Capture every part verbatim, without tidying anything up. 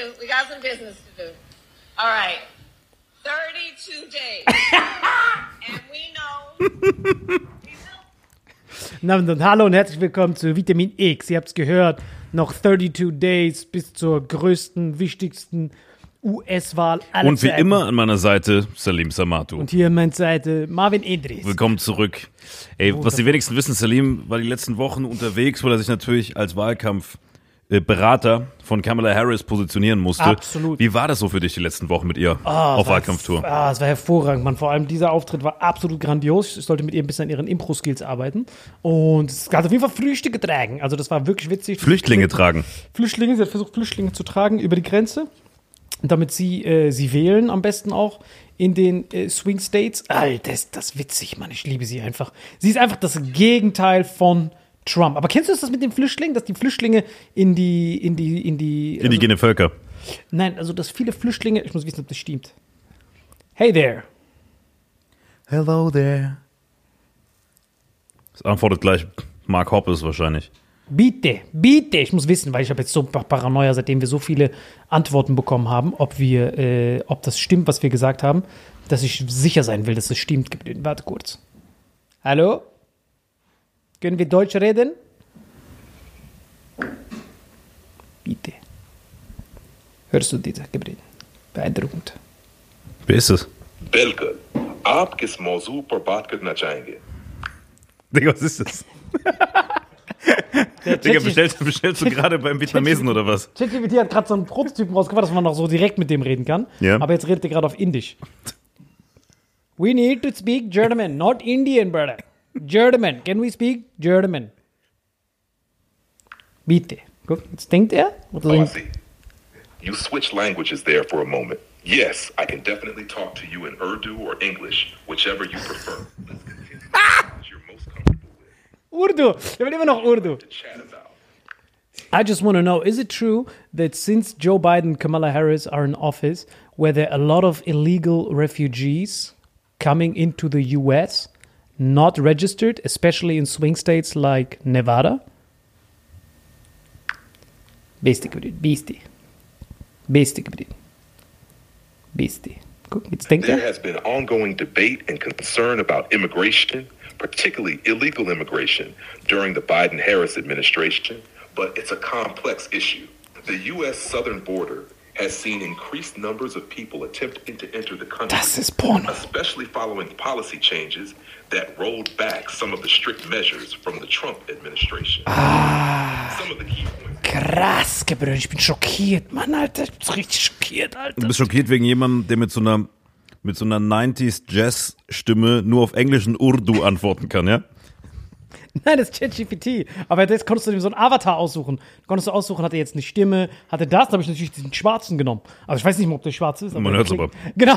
do. We got some business to do. All right. thirty-two days. And we know... Na und hallo und herzlich willkommen zu Vitamin X. Ihr habt es gehört, noch zweiunddreißig Days bis zur größten, wichtigsten U S-Wahl aller Und wie Zeiten. immer an meiner Seite Salim Samatu. Und hier an meiner Seite Marvin Idris. Willkommen zurück. Ey, was die wenigsten wissen, Salim war die letzten Wochen unterwegs, weil er sich natürlich als Wahlkampfberater von Kamala Harris positionieren musste. Absolut. Wie war das so für dich die letzten Wochen mit ihr Oh, auf war, Wahlkampftour? Ah, es war hervorragend, Mann. Vor allem dieser Auftritt war absolut grandios. Ich sollte mit ihr ein bisschen an ihren Impro-Skills arbeiten. Und es hat auf jeden Fall Früchte getragen. Also das war wirklich witzig. Flüchtlinge tragen. Flüchtlinge, sie hat versucht, Flüchtlinge zu tragen über die Grenze. Damit sie, äh, sie wählen am besten auch in den äh, Swing States. Alter, ist das witzig, Mann. Ich liebe sie einfach. Sie ist einfach das Gegenteil von Trump. Aber kennst du das mit den Flüchtlingen, dass die Flüchtlinge in die, in die, in die... Also, Indigene Völker. nein, also dass viele Flüchtlinge, ich muss wissen, ob das stimmt. Hey there. Hello there. Das antwortet gleich Mark Hoppes wahrscheinlich. Bitte, bitte, ich muss wissen, weil ich habe jetzt so Paranoia, seitdem wir so viele Antworten bekommen haben, ob wir, äh, ob das stimmt, was wir gesagt haben, dass ich sicher sein will, dass es stimmt. Warte kurz. Hallo? Können wir Deutsch reden? Bitte. Hörst du diese, Gabriel? Beeindruckend. Wer ist es? बिल्कुल आप किस मौजू पर बात करना चाहेंगे? Digga, was ist das? Digga, bestellst, bestellst du gerade beim Vietnamesen oder was? ChatGPT hat gerade so einen Prototypen rausgebracht, dass man noch so direkt mit dem reden kann. Ja. Aber jetzt redet er gerade auf Indisch. We need to speak German, not Indian, brother. German. Can we speak German? Bitte. Guck, jetzt denkt er. Oder Oh, I denkt, see. You switch languages there for a moment. Yes, I can definitely talk to you in Urdu or English, whichever you prefer. Let's continue with what you're most comfortable with Urdu. Er will immer noch Urdu. to chat about. I just want to know, is it true that since Joe Biden and Kamala Harris are in office, were there a lot of illegal refugees coming into the U S, not registered, especially in swing states like Nevada? Beste geblieben, beste. Beste geblieben. Beste. Guck, jetzt denkt There er. has been ongoing debate and concern about immigration, particularly illegal immigration, during the Biden-Harris administration, but it's a complex issue. The U S southern border has seen increased numbers of people attempting to enter the country, Das ist Porno. especially following policy changes that rolled back some of the strict measures from the Trump administration. Some of the key points. Krass, Gabriel, ich bin schockiert, Mann, Alter. Ich bin richtig schockiert, Du Alter. bist schockiert wegen jemandem, der mit so einer, mit so einer neunziger Jazz-Stimme nur auf Englisch und Urdu antworten kann, ja? Nein, das ist ChatGPT. Aber jetzt konntest du dir so einen Avatar aussuchen. Du konntest du aussuchen, hat er jetzt eine Stimme, hat er das? Da habe ich natürlich diesen Schwarzen genommen. Also ich weiß nicht mal, ob der schwarz ist. Man hört's aber. Genau.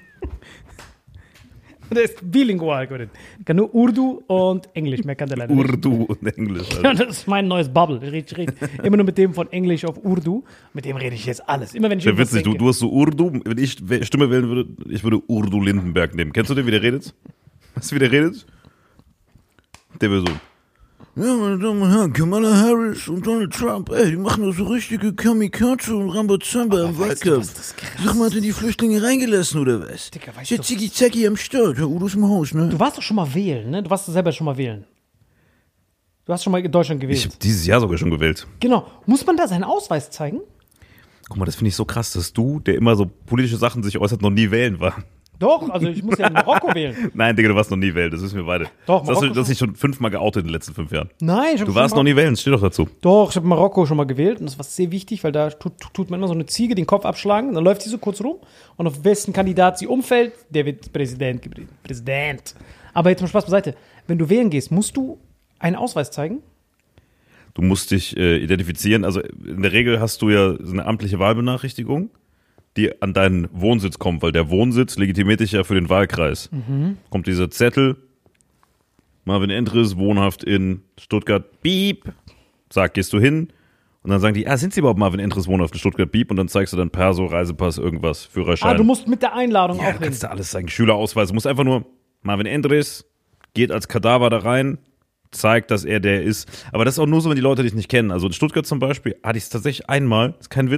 Der ist bilingual, gut. Kann nur Urdu und Englisch, mehr kann der leider nicht. Urdu und Englisch. Ja, Alter. das ist mein neues Bubble. Ich rede, ich rede immer nur mit dem von Englisch auf Urdu. Mit dem rede ich jetzt alles. Immer wenn ich Ja, irgendwas witzig, du, denke. du hast so Urdu, wenn ich Stimme wählen würde, ich würde Urdu Lindenberg nehmen. Kennst du den, wie der redet? Weißt du, wie der redet? Der wäre so. Ja, meine Damen und Herren, Kamala Harris und Donald Trump, ey, die machen doch so richtige Kamikaze und Rambazamba im weißt du, Wahlkampf. was das krass Sag mal, hat er die Flüchtlinge reingelassen oder was? Digga, weißt Ist ja du- Ziggy-Zacki am Start, Herr Udo ist im Haus, ne? Du warst doch schon mal wählen, ne? Du warst selber schon mal wählen. Du hast schon mal in Deutschland gewählt. Ich habe dieses Jahr sogar schon gewählt. Genau. Muss man da seinen Ausweis zeigen? Guck mal, das finde ich so krass, dass du, der immer so politische Sachen sich äußert, noch nie wählen war. Doch, also ich muss ja in Marokko wählen. Nein, Digga, du warst noch nie wählen, das wissen wir beide. Doch, das hast Marokko du, das hast dich schon fünfmal geoutet in den letzten fünf Jahren. Nein, ich hab Du schon warst mal- noch nie wählen, das steht doch dazu. Doch, ich habe Marokko schon mal gewählt und das war sehr wichtig, weil da tut, tut man immer so eine Ziege den Kopf abschlagen, dann läuft sie so kurz rum und auf wessen Kandidat sie umfällt, der wird Präsident gewählt. Präsident. Aber jetzt mal Spaß beiseite. Wenn du wählen gehst, musst du einen Ausweis zeigen? Du musst dich äh, identifizieren. Also in der Regel hast du ja so eine amtliche Wahlbenachrichtigung, die an deinen Wohnsitz kommt, weil der Wohnsitz legitimiert dich ja für den Wahlkreis. Mhm. Kommt dieser Zettel, Marvin Endres, wohnhaft in Stuttgart, Piep. Sag, gehst du hin und dann sagen die, ah, sind Sie überhaupt Marvin Endres, wohnhaft in Stuttgart, Piep? Und dann zeigst du dann Perso, Reisepass, irgendwas, Führerschein. Ah, du musst mit der Einladung ja, auch du hin. kannst da alles zeigen, Schülerausweis. Du musst einfach nur, Marvin Endres geht als Kadaver da rein, zeigt, dass er der ist. Aber das ist auch nur so, wenn die Leute dich nicht kennen. Also in Stuttgart zum Beispiel hatte ich es tatsächlich einmal, ist kein Witz,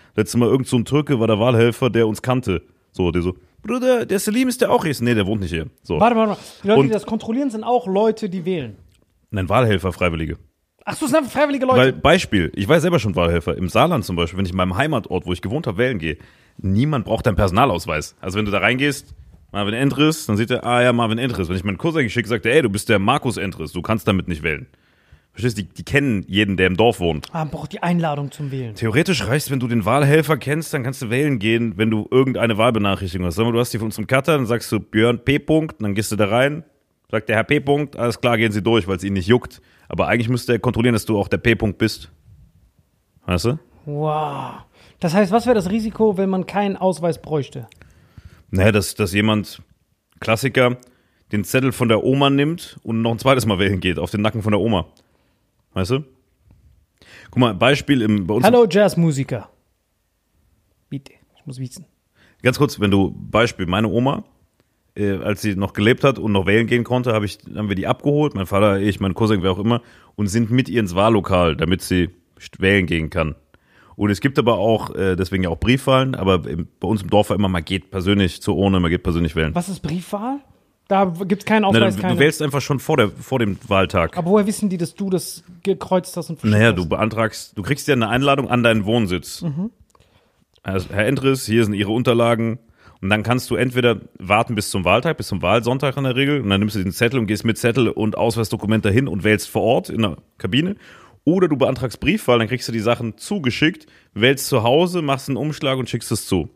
Letztes Mal irgend so ein Türke war der Wahlhelfer, der uns kannte. So, der so, Bruder, der Selim ist der auch hier? Nee, der wohnt nicht hier. So. Warte, warte, warte. Die Leute, Und- die das kontrollieren, sind auch Leute, die wählen. Nein, Wahlhelfer, Freiwillige. Ach so, es sind einfach freiwillige Leute. Weil, Beispiel, ich war ja selber schon Wahlhelfer. Im Saarland zum Beispiel, wenn ich in meinem Heimatort, wo ich gewohnt habe, wählen gehe, niemand braucht einen Personalausweis. Also wenn du da reingehst, Marvin Endres, dann sieht er, ah ja, Marvin Endres. Wenn ich meinen Cousin geschickt, sagt er, ey, du bist der Markus Endres, du kannst damit nicht wählen. Verstehst du, die, die kennen jeden, der im Dorf wohnt. Ah, man braucht die Einladung zum Wählen. Theoretisch reicht, wenn du den Wahlhelfer kennst, dann kannst du wählen gehen, wenn du irgendeine Wahlbenachrichtigung hast. Sagen wir, du hast die von unserem Cutter, dann sagst du Björn P. Punkt, dann gehst du da rein, sagt der Herr P. Punkt, alles klar, gehen Sie durch, weil es ihn nicht juckt. Aber eigentlich müsste er kontrollieren, dass du auch der P. Punkt bist. Weißt du? Wow. Das heißt, was wäre das Risiko, wenn man keinen Ausweis bräuchte? Naja, dass, dass jemand, Klassiker, den Zettel von der Oma nimmt und noch ein zweites Mal wählen geht, auf den Nacken von der Oma. Weißt du? Guck mal, Beispiel im, bei uns. Hallo Jazzmusiker. Bitte, ich muss wissen. Ganz kurz, wenn du, Beispiel, meine Oma, äh, als sie noch gelebt hat und noch wählen gehen konnte, hab ich, haben wir die abgeholt, mein Vater, ich, mein Cousin, wer auch immer, und sind mit ihr ins Wahllokal, damit sie wählen gehen kann. Und es gibt aber auch, äh, deswegen ja auch Briefwahlen, aber im, bei uns im Dorf war immer, man geht persönlich zur Urne, man geht persönlich wählen. Was ist Briefwahl? Da gibt es keinen Na, Ausweis, du, keine. du wählst einfach schon vor, der, vor dem Wahltag. Aber woher wissen die, dass du das gekreuzt hast und verschickt Naja, hast? du beantragst, du kriegst ja eine Einladung an deinen Wohnsitz. Mhm. Also, Herr Endres, hier sind Ihre Unterlagen. Und dann kannst du entweder warten bis zum Wahltag, bis zum Wahlsonntag in der Regel. Und dann nimmst du den Zettel und gehst mit Zettel und Ausweisdokument dahin und wählst vor Ort in der Kabine. Oder du beantragst Briefwahl, dann kriegst du die Sachen zugeschickt, wählst zu Hause, machst einen Umschlag und schickst es zu.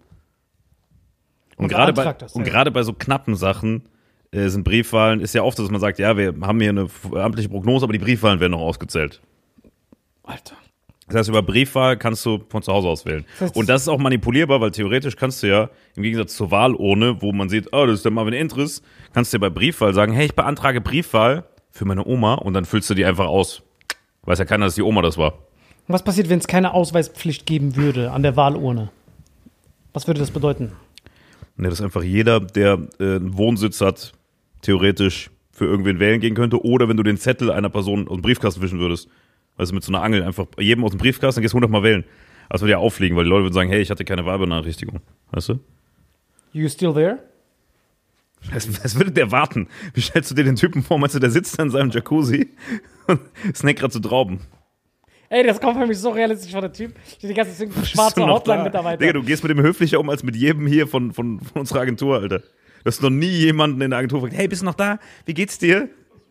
Und, Und gerade bei, beantragt das, und ja. gerade bei so knappen Sachen äh, sind Briefwahlen, ist ja oft, so, dass man sagt, ja, wir haben hier eine amtliche Prognose, aber die Briefwahlen werden noch ausgezählt. Alter. Das heißt, über Briefwahl kannst du von zu Hause aus wählen. Das heißt, Und das ist auch manipulierbar, weil theoretisch kannst du ja, im Gegensatz zur Wahlurne, wo man sieht, oh, das ist der Marvin Endres, kannst du ja bei Briefwahl sagen, hey, ich beantrage Briefwahl für meine Oma und dann füllst du die einfach aus. Weiß ja keiner, dass die Oma das war. Was passiert, wenn es keine Ausweispflicht geben würde an der Wahlurne? Was würde das bedeuten? Ne, dass einfach jeder, der äh, einen Wohnsitz hat, theoretisch für irgendwen wählen gehen könnte. Oder wenn du den Zettel einer Person aus dem Briefkasten wischen würdest. Weißt du, mit so einer Angel einfach jedem aus dem Briefkasten, dann gehst du hundertmal wählen. Das würde ja auffliegen, weil die Leute würden sagen, hey, ich hatte keine Wahlbenachrichtigung. Weißt du? You still there? Was, was würde der warten? Wie stellst du dir den Typen vor? Meinst du, der sitzt da in seinem Jacuzzi und snackt gerade zu Trauben? Ey, das kommt für mich so realistisch von der Typ. Ich die ganze Zeit ein schwarzer Bist du noch da? Hotline-Mitarbeiter. Digga, du gehst mit dem höflicher um als mit jedem hier von, von, von unserer Agentur, Alter. Du hast noch nie jemanden in der Agentur gefragt, hey, bist du noch da? Wie geht's dir?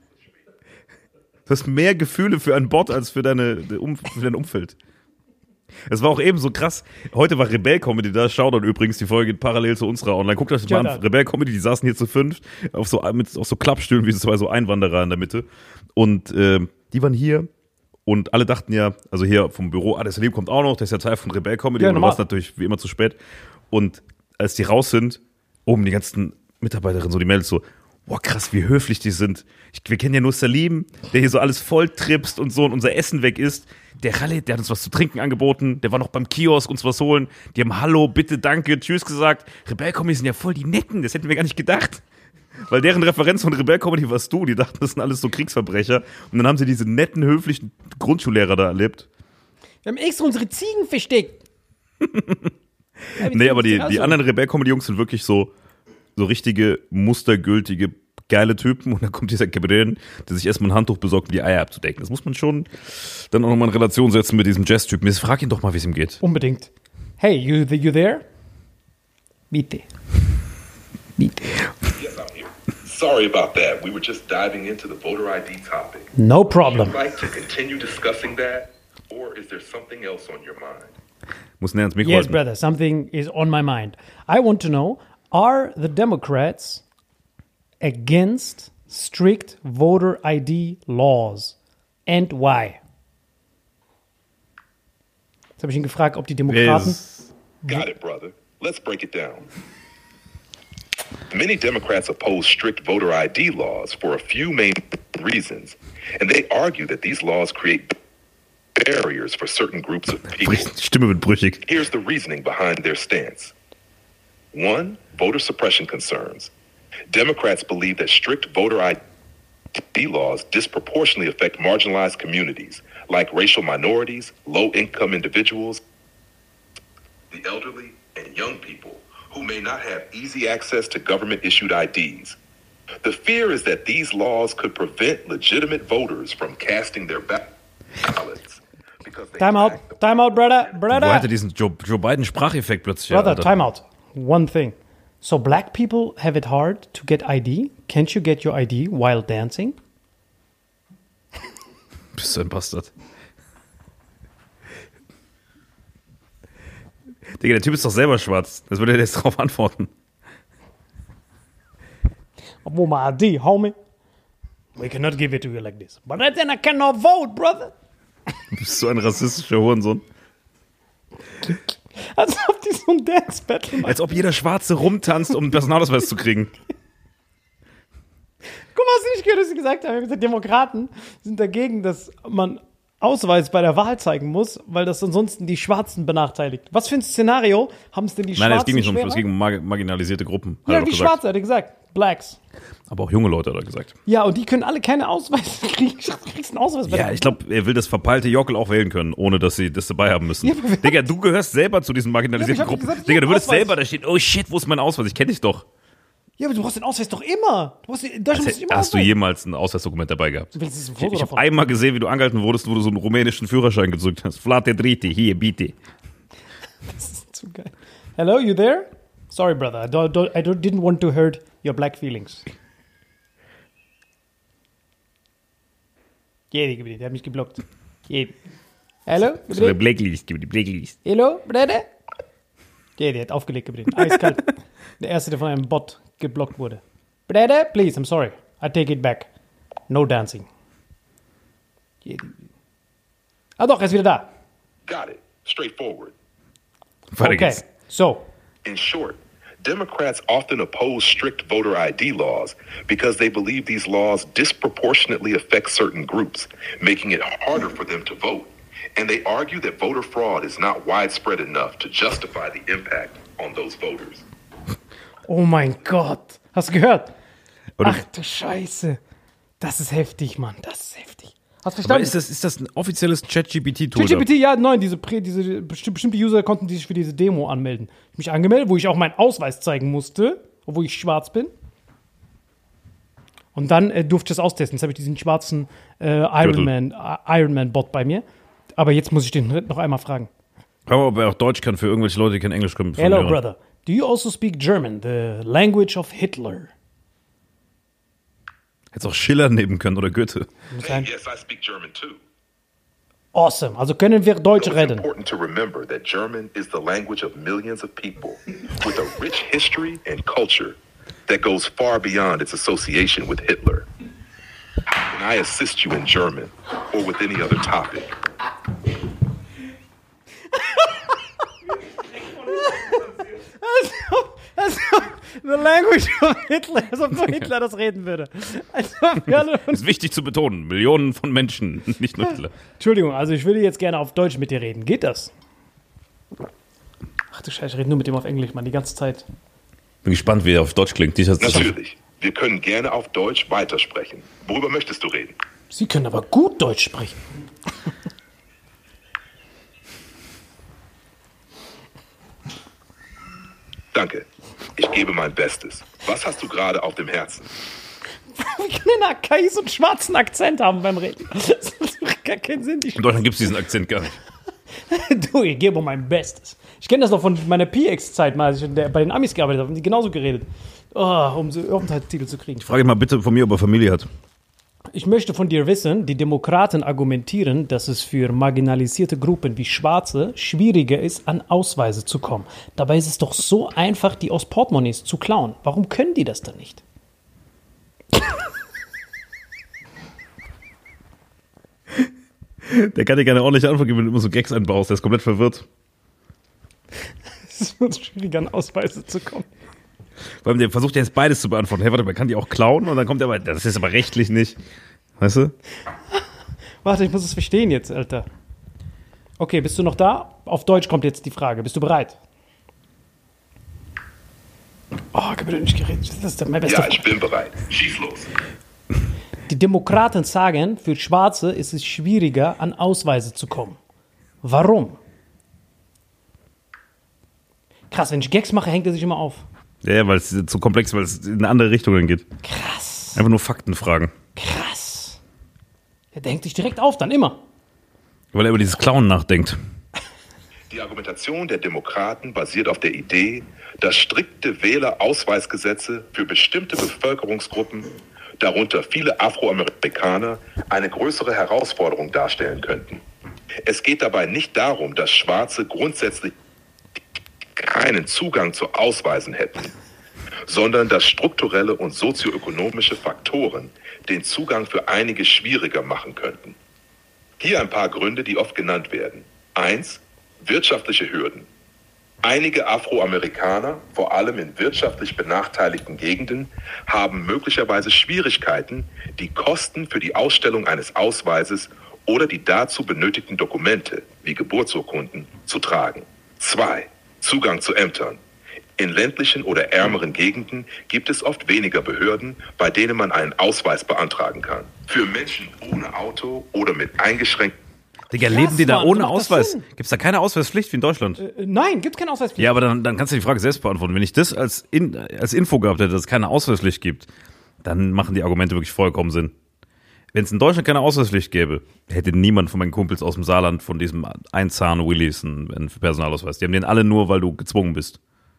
Du hast mehr Gefühle für einen Bot als für, deine, für dein Umfeld. Es war auch eben so krass. Heute war Rebell-Comedy da. Shoutout übrigens, die Folge geht parallel zu unserer online. Guckt euch das mal an. Rebell-Comedy, die saßen hier zu fünf auf so, mit, auf so Klappstühlen wie zwei so Einwanderer in der Mitte. Und äh, die waren hier und alle dachten ja, also hier vom Büro, ah, der Salim kommt auch noch, der ist ja Teil von Rebell-Comedy. Ja, und du warst natürlich wie immer zu spät. Und als die raus sind, oben die ganzen Mitarbeiterinnen, so die meldet so, boah, krass, wie höflich die sind. Ich, wir kennen ja nur Salim, der hier so alles voll tripst und so und unser Essen weg ist. Der Khaled, der hat uns was zu trinken angeboten, der war noch beim Kiosk uns was holen. Die haben Hallo, bitte, danke, tschüss gesagt. Rebell-Comedy sind ja voll die Netten, das hätten wir gar nicht gedacht. Weil deren Referenz von Rebell-Comedy warst du, die dachten, das sind alles so Kriegsverbrecher. Und dann haben sie diese netten, höflichen Grundschullehrer da erlebt. Wir haben extra unsere Ziegen versteckt. Ja, nee, aber die, die anderen Rebell-Comedy-Jungs sind wirklich so, so richtige, mustergültige, geile Typen. Und dann kommt dieser Gabriel, der sich erstmal ein Handtuch besorgt, um die Eier abzudecken. Das muss man schon dann auch nochmal in Relation setzen mit diesem Jazz-Typen. Jetzt frag ihn doch mal, wie es ihm geht. Unbedingt. Hey, you, you there? Bitte. Bitte. Yes, I'm here. Sorry about that. We were just diving into the voter I D topic. No Would problem. you like to continue discussing that, or is there something else on your mind? Muss näher ans Mikro Yes, halten. brother, something is on my mind. I want to know, are the Democrats against strict voter I D laws? And why? Jetzt habe ich ihn gefragt, ob die Demokraten... Yes. Got it, brother. Let's break it down. Many Democrats oppose strict voter I D laws for a few main reasons, and they argue that these laws create barriers for certain groups of people. Die Stimme wird brüchig. Here's the reasoning behind their stance. One, voter suppression concerns. Democrats believe that strict voter I D laws disproportionately affect marginalized communities like racial minorities, low-income individuals, the elderly, and young people who may not have easy access to government-issued I Ds. The fear is that these laws could prevent legitimate voters from casting their ballots. Time out, time out, brother, brother. Wo hatte diesen Joe, Joe Biden Spracheffekt plötzlich? Brother, Alter? time out. One thing. So black people have it hard to get I D. Can't you get your I D while dancing? Bist du ein Bastard. Digga, der Typ ist doch selber schwarz. Das würde er jetzt drauf antworten. Wo my I D, homie? We cannot give it to you like this. But then I cannot vote, brother. Du bist so ein rassistischer Hurensohn. Als ob die so ein Dance-Battle machen. Als ob jeder Schwarze rumtanzt, um einen Personalausweis zu kriegen. Guck mal, was ich nicht gehört, was sie gesagt haben. Ich habe gesagt, Demokraten sind dagegen, dass man Ausweis bei der Wahl zeigen muss, weil das ansonsten die Schwarzen benachteiligt. Was für ein Szenario haben es denn die Nein, Schwarzen es ging nicht um, schwerer? es ging um mar- marginalisierte Gruppen. Hat er Ja, doch die gesagt. Schwarze, hat er gesagt. Blacks. Aber auch junge Leute, hat er gesagt. Ja, und die können alle keine Ausweise kriegen. Du kriegst einen Ausweis bei Ja, der ich glaube, er will das verpeilte Jockel auch wählen können, ohne dass sie das dabei haben müssen. Ja, aber wir- Digga, du gehörst selber zu diesen marginalisierten Ja, aber ich hab Gruppen. gesagt, ich Digga, hab du würdest Ausweis. selber da stehen, oh shit, wo ist mein Ausweis? Ich kenne dich doch. Ja, aber du brauchst den Ausweis doch immer. Du brauchst, in Deutschland musst du immer Hast du Ausweis. jemals ein Ausweisdokument dabei gehabt? Willst du ein Ich, Foto ich habe davon? einmal gesehen, wie du angehalten wurdest, wo du so einen rumänischen Führerschein gedrückt hast. Flate Driti, hier, bitte. Das ist zu geil. Hello, you there? Sorry, brother. I, don't, don't, I don't, didn't want to hurt your black feelings. Jedi, Gebiet, der hat mich geblockt. Jedi. Hello, So eine Gebiet? Blacklist, die Blacklist. Hello, brother? Jedi hat aufgelegt, Gebiet. Eiskalt. Der erste, der von einem Bot geblockt wurde. Brother, please, I'm sorry. I take it back. No dancing. Jedi. Ah doch, er ist wieder da. Got it. Straightforward. Weiter Okay, geht's. so. In short, Democrats often oppose strict voter I D laws because they believe these laws disproportionately affect certain groups, making it harder for them to vote. And they argue that voter fraud is not widespread enough to justify the impact on those voters. Oh mein Gott. Hast du gehört? Aber, Ach du Scheiße. Das ist heftig, Mann. Das ist heftig. Hast du aber verstanden? ist, das, ist das ein offizielles ChatGPT-Tool? ChatGPT, ja, nein, diese, Prä- diese besti- bestimmte User konnten sich für diese Demo anmelden. Ich hab mich angemeldet, wo ich auch meinen Ausweis zeigen musste, obwohl ich schwarz bin. Und dann äh, durfte ich das austesten. Jetzt habe ich diesen schwarzen äh, Ironman, äh, Ironman-Bot bei mir. Aber jetzt muss ich den noch einmal fragen. Schau mal, ob er auch Deutsch kann für irgendwelche Leute, die kein Englisch können. von Hello, Hörern. brother. Do you also speak German, the language of Hitler? Hättest auch Schiller nehmen können oder Goethe. Muss Hey, sein. yes, I speak German too. Awesome. Also können wir Deutsch So it's reden. important to remember that German is the language of millions of people with a rich history and culture that goes far beyond its association with Hitler. How can I assist you in German or with any other topic? Also, the language of Hitler, als ob nur Hitler das reden würde. Als ob wir alle uns Ist wichtig zu betonen. Millionen von Menschen, nicht nur Hitler. Entschuldigung, also ich würde jetzt gerne auf Deutsch mit dir reden. Geht das? Ach du Scheiße, ich rede nur mit dem auf Englisch, Mann, die ganze Zeit. Bin gespannt, wie er auf Deutsch klingt. Ich hab's- Natürlich. Wir können gerne auf Deutsch weitersprechen. Worüber möchtest du reden? Sie können aber gut Deutsch sprechen. Danke. Ich gebe mein Bestes. Was hast du gerade auf dem Herzen? Wie kann denn A K I so einen schwarzen Akzent haben beim Reden? Das macht doch gar keinen Sinn. Die In Deutschland gibt es diesen Akzent gar nicht. du, ich gebe mein Bestes. Ich kenne das noch von meiner P X-Zeit mal, als ich bei den Amis gearbeitet habe, haben die genauso geredet. Oh, um so Aufenthaltstitel zu kriegen. Frage ihn mal bitte von mir, ob er Familie hat. Ich möchte von dir wissen, die Demokraten argumentieren, dass es für marginalisierte Gruppen wie Schwarze schwieriger ist, an Ausweise zu kommen. Dabei ist es doch so einfach, die aus Portemonnaies zu klauen. Warum können die das dann nicht? Der kann dir gerne ordentlich antworten, wenn du immer so Gags einbaust. Der ist komplett verwirrt. Es ist so schwieriger, an Ausweise zu kommen. Weil der versucht ja jetzt beides zu beantworten. Hey, warte, man kann die auch klauen und dann kommt er aber, das ist aber rechtlich nicht. Weißt du? Warte, ich muss es verstehen jetzt, Alter. Okay, bist du noch da? Auf Deutsch kommt jetzt die Frage. Bist du bereit? Oh, ich habe nicht geredet. Das ist mein bester Ja, Freund. ich bin bereit. Schieß los. Die Demokraten sagen, für Schwarze ist es schwieriger, an Ausweise zu kommen. Warum? Krass, wenn ich Gags mache, hängt er sich immer auf. Ja, ja, weil es zu komplex, weil es in eine andere Richtung dann geht. Krass. Einfach nur Faktenfragen. Krass. Der hängt sich direkt auf, dann immer. Weil er über dieses Klauen nachdenkt. Die Argumentation der Demokraten basiert auf der Idee, dass strikte Wählerausweisgesetze für bestimmte Bevölkerungsgruppen, darunter viele Afroamerikaner, eine größere Herausforderung darstellen könnten. Es geht dabei nicht darum, dass Schwarze grundsätzlich keinen Zugang zu Ausweisen hätten, sondern dass strukturelle und sozioökonomische Faktoren den Zugang für einige schwieriger machen könnten. Hier ein paar Gründe, die oft genannt werden. Eins, wirtschaftliche Hürden. Einige Afroamerikaner, vor allem in wirtschaftlich benachteiligten Gegenden, haben möglicherweise Schwierigkeiten, die Kosten für die Ausstellung eines Ausweises oder die dazu benötigten Dokumente, wie Geburtsurkunden, zu tragen. Zwei, Zugang zu Ämtern. In ländlichen oder ärmeren Gegenden gibt es oft weniger Behörden, bei denen man einen Ausweis beantragen kann. Für Menschen ohne Auto oder mit eingeschränkten... Digga, Krass, leben die da Mann, ohne macht das Ausweis? Sinn? Gibt es da keine Ausweispflicht wie in Deutschland? Äh, nein, gibt keine Ausweispflicht. Ja, aber dann, dann kannst du die Frage selbst beantworten. Wenn ich das als, in, als Info gehabt hätte, dass es keine Ausweispflicht gibt, dann machen die Argumente wirklich vollkommen Sinn. Wenn es in Deutschland keine Ausweispflicht gäbe, hätte niemand von meinen Kumpels aus dem Saarland von diesem Einzahn-Willis einen, einen Personalausweis. Die haben den alle nur, weil du gezwungen bist.